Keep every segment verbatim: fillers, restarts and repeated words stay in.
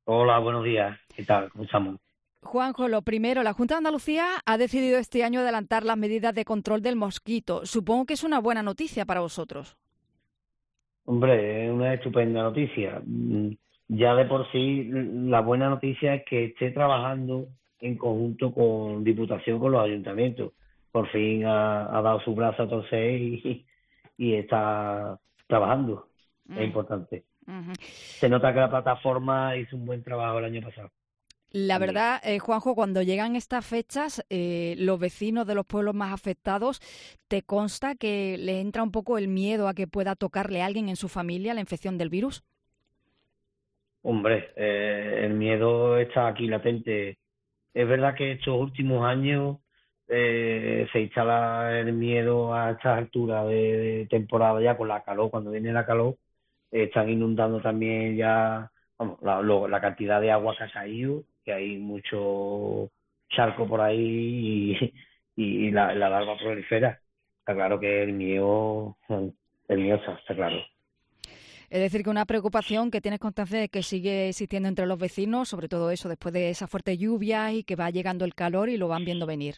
Hola, buenos días. ¿Qué tal? ¿Cómo estamos? Juanjo, lo primero, la Junta de Andalucía ha decidido este año adelantar las medidas de control del mosquito. Supongo que es una buena noticia para vosotros. Hombre, es una estupenda noticia. Mm, Ya de por sí, la buena noticia es que esté trabajando en conjunto con Diputación, con los ayuntamientos. Por fin ha, ha dado su brazo a torcer y, y está trabajando. Es Mm, importante. ujú. Se nota que la plataforma hizo un buen trabajo el año pasado La también. verdad, eh, Juanjo, cuando llegan estas fechas, eh, los vecinos de los pueblos más afectados, ¿te consta que le entra un poco el miedo a que pueda tocarle a alguien en su familia la infección del virus? Hombre, eh, el miedo está aquí latente. Es verdad que estos últimos años eh, se instala el miedo a estas alturas de, de temporada ya con la calor, cuando viene la calor, eh, están inundando también ya, vamos, la, lo- la cantidad de agua que ha caído, que hay mucho charco por ahí y, y, la, la larva prolifera. Está claro que el miedo, el miedo está, está claro. Es decir, que una preocupación que tienes constancia de que sigue existiendo entre los vecinos, sobre todo eso, después de esa fuerte lluvia y que va llegando el calor y lo van viendo venir.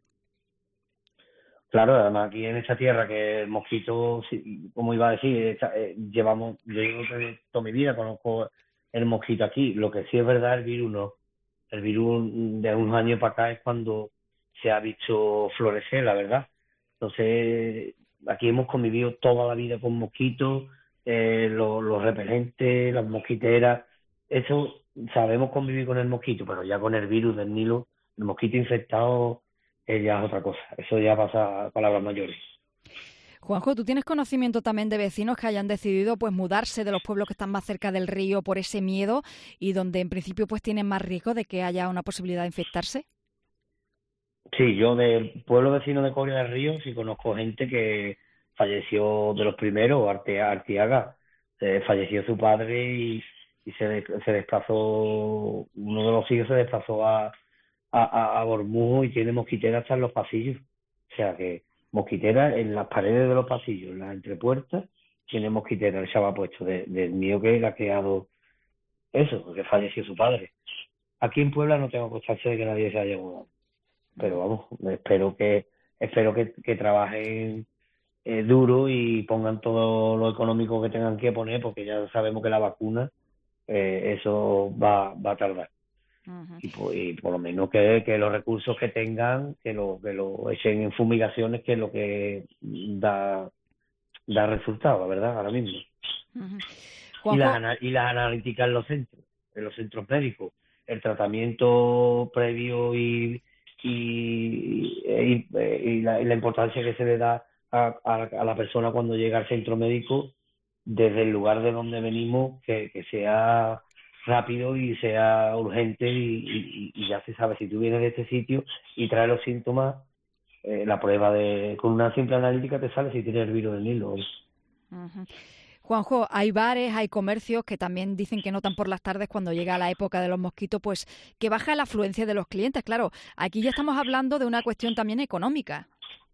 Claro, además aquí en esta tierra que el mosquito, sí, como iba a decir, esta- eh, llevamos, yo digo que toda mi vida conozco el mosquito aquí. Lo que sí es verdad, el virus no. El virus de unos años para acá es cuando se ha visto florecer, la verdad. Entonces, aquí hemos convivido toda la vida con mosquitos, eh, los, los repelentes, las mosquiteras. Eso, sabemos convivir con el mosquito, pero ya con el virus del Nilo, el mosquito infectado eh, ya es otra cosa. Eso ya pasa a palabras mayores. Juanjo, ¿tú tienes conocimiento también de vecinos que hayan decidido pues mudarse de los pueblos que están más cerca del río por ese miedo y donde en principio pues tienen más riesgo de que haya una posibilidad de infectarse? Sí, yo del pueblo vecino de Coria del Río sí conozco gente que falleció de los primeros, Artea- Artiaga, eh, falleció su padre y, y se, de- se desplazó, uno de los hijos se desplazó a, a, a, a Bormujos y tiene mosquiteras hasta en los pasillos. O sea que mosquiteras en las paredes de los pasillos, en las entrepuertas, tiene mosquiteras, el chaval ha puesto de, del mío que le ha creado eso, porque falleció su padre. Aquí en Puebla no tengo constancia de que nadie se haya mudado, pero vamos, espero que espero que, que trabajen eh, duro y pongan todo lo económico que tengan que poner, porque ya sabemos que la vacuna, eh, eso va, va a tardar. Ujú. Y, po- y por lo menos que, que los recursos que tengan, que lo, que lo echen en fumigaciones, que es lo que da, da resultado, la verdad, ahora mismo. Ujú. Y las, Juanjo, ana- y las analíticas en los centros, en los centros médicos, el tratamiento previo y, y, y- y la, y la importancia que se le da a, a- a la persona cuando llega al centro médico desde el lugar de donde venimos, que, que sea rápido y sea urgente y, y- y ya se sabe si tú vienes de este sitio y traes los síntomas, eh, la prueba de con una simple analítica te sale si tienes el virus del Nilo. ujú. Juanjo, hay bares, hay comercios que también dicen que notan por las tardes cuando llega la época de los mosquitos, pues que baja la afluencia de los clientes. Claro, aquí ya estamos hablando de una cuestión también económica.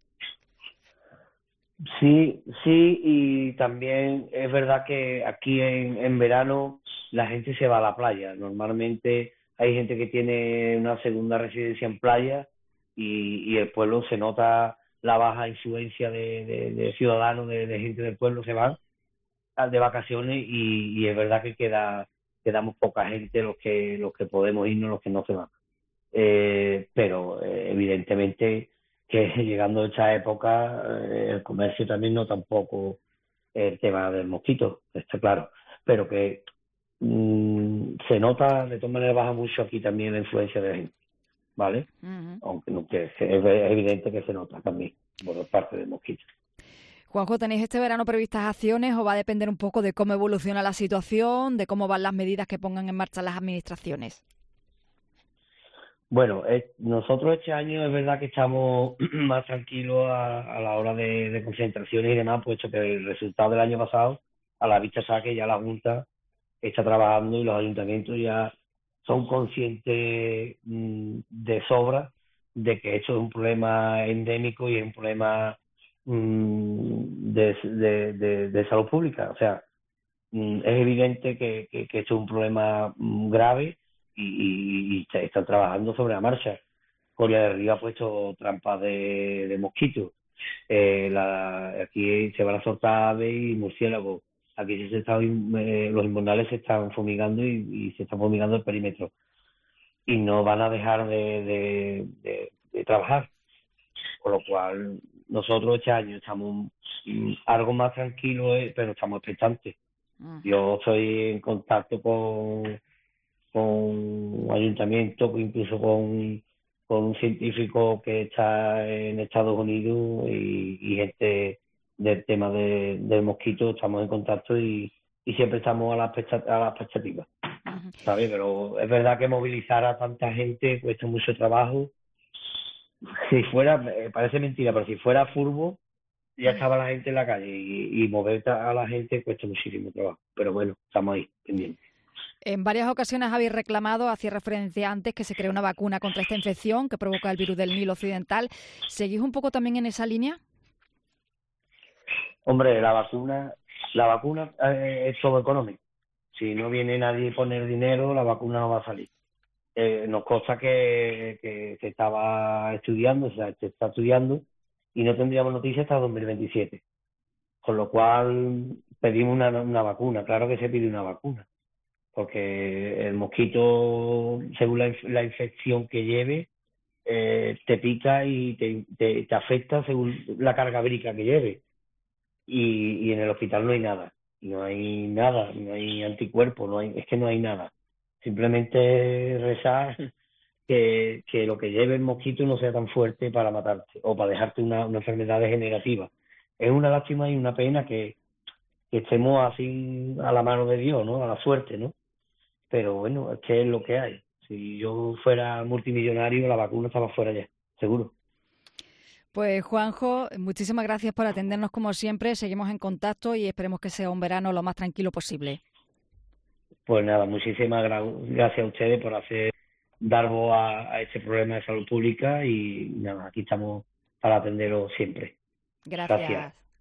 Sí, sí, y también es verdad que aquí en, en verano la gente se va a la playa. Normalmente hay gente que tiene una segunda residencia en playa y, y el pueblo se nota la baja influencia de, de- de ciudadanos, de, de gente del pueblo, se van a- de vacaciones y, y es verdad que queda, quedamos poca gente los que, los que podemos irnos, los que no se van. Eh, pero eh, evidentemente que llegando a esta época eh, el comercio también no tampoco el tema del mosquito, está claro, pero que mm, se nota, de todas maneras baja mucho aquí también la influencia de la gente, ¿vale? Ujú. Aunque no, que es evidente que se nota también por parte del mosquito. Juanjo, ¿tenéis este verano previstas acciones o va a depender un poco de cómo evoluciona la situación, de cómo van las medidas que pongan en marcha las administraciones? Bueno, eh, nosotros este año es verdad que estamos más tranquilos a, a la hora de, de concentraciones y demás, puesto que el resultado del año pasado, a la vista está que ya la Junta está trabajando y los ayuntamientos ya son conscientes mm, de sobra de que esto es un problema endémico y es un problema mm, de, de, de, de salud pública. O sea, mm, es evidente que, que, que esto es un problema mm, grave y, y, y está- están trabajando sobre la marcha. Coria del Río ha puesto trampas de, de mosquitos. Eh, la, aquí se van a soltar aves y murciélagos. Aquí sí se están, eh, los invernales se están fumigando y, y se está fumigando el perímetro. Y no van a dejar de, de, de, de trabajar. Con lo cual, nosotros este año estamos mm, algo más tranquilos, eh, pero estamos expectantes. Ujú. Yo estoy en contacto con, con ayuntamiento, incluso con, con un científico que está en Estados Unidos y, y gente del tema de, del mosquito, estamos en contacto y, y siempre estamos a la, expecta- a la expectativa, Ujú. ¿sabes? Pero es verdad que movilizar a tanta gente cuesta mucho trabajo. Si fuera, eh, parece mentira, pero si fuera furbo, ya estaba la gente en la calle y, y mover a la gente cuesta muchísimo trabajo. Pero bueno, estamos ahí, pendientes. En varias ocasiones habéis reclamado, hacía referencia antes, que se cree una vacuna contra esta infección que provoca el virus del Nilo Occidental. ¿Seguís un poco también en esa línea? Hombre, la vacuna, la vacuna eh, es todo económico. Si no viene nadie a poner dinero, la vacuna no va a salir. Eh, nos consta que, que se estaba estudiando, o sea, se está estudiando y no tendríamos noticias hasta dos mil veintisiete. Con lo cual pedimos una, una vacuna. Claro que se pide una vacuna, porque el mosquito, según la, inf- la infección que lleve, eh, te pica y te, te, te afecta según la carga vírica que lleve. Y, y en el hospital no hay nada, no hay nada, no hay anticuerpos, no hay, es que no hay nada. Simplemente rezar que, que lo que lleve el mosquito no sea tan fuerte para matarte o para dejarte una, una enfermedad degenerativa. Es una lástima y una pena que, que estemos así a la mano de Dios, ¿no? A la suerte, ¿no? Pero bueno, es que es lo que hay. Si yo fuera multimillonario, la vacuna estaba fuera ya, seguro. Pues Juanjo, muchísimas gracias por atendernos como siempre. Seguimos en contacto y esperemos que sea un verano lo más tranquilo posible. Pues nada, muchísimas gra- gracias a ustedes por hacer dar voz a, a este problema de salud pública y nada, aquí estamos para atenderos siempre. Gracias. Gracias.